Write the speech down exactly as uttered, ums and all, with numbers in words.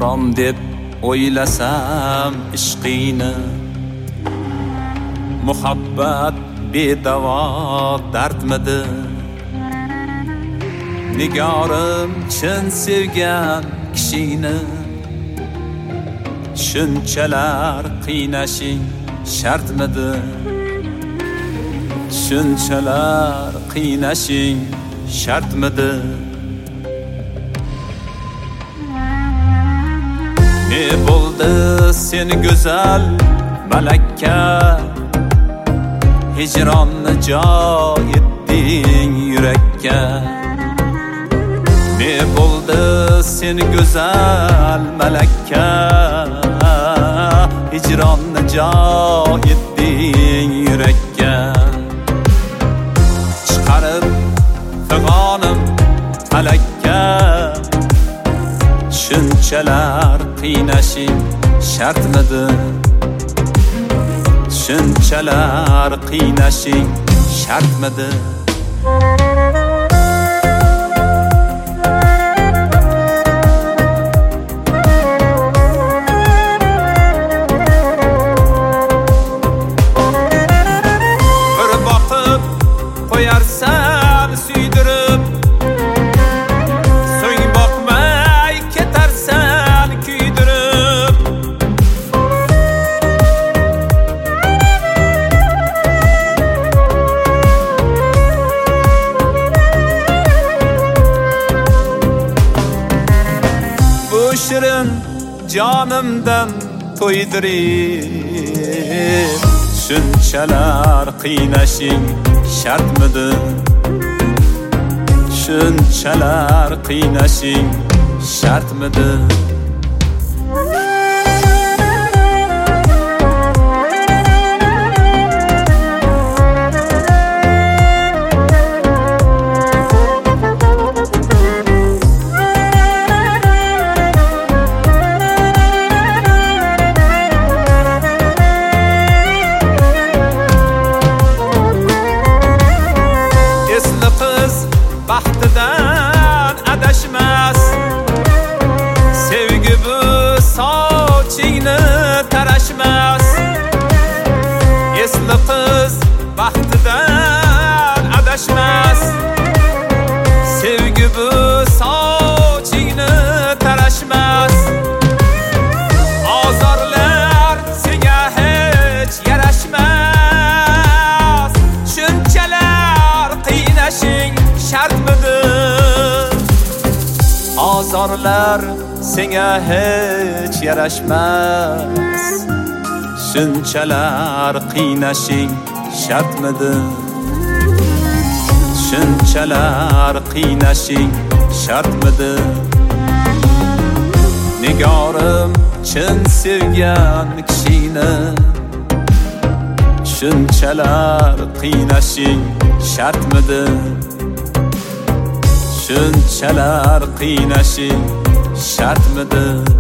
Harom deb o'ylasam ishqingni, muhabbat bedavo dardmidi? Nigorim chin sevgan kishini shunchalar qiynashing shartmidi? Shunchalar qiynashing shartmidi? Ne bo'ldi seni go'zal malakka, hijronni joy etding yurakka. Ne bo'ldi seni go'zal malakka, hijronni joy etding yurakka. Chiqarib fig'onim falakka, shunchalar qiynashing shartmidi? Shunchalar qiynashing shartmidi? Bir boqib qo'yarsan suydirib, so'ng boqmay ketarsan kuydirib. Bu shirin jonimdan to'ydirib, shunchalar qiynashing shartmidi? Shunchalar qiynashing shartmidi? Baxtidan adashmas, sevgi bu sochingni tarashmas. Esli qiz baxtidan adashmas, sevgi bu sochingni tarashmas. Ozorlar senga hech yarashmas, shunchalar qiynashing shartmidi? Ozorlar senga hech yarashmas, shunchalar qiynashing shartmidi? Shunchalar qiynashing shartmidi? Nigorim chin sevgan kishini shunchalar qiynashing shartmidi? Shunchalar qiynashing shartmidi?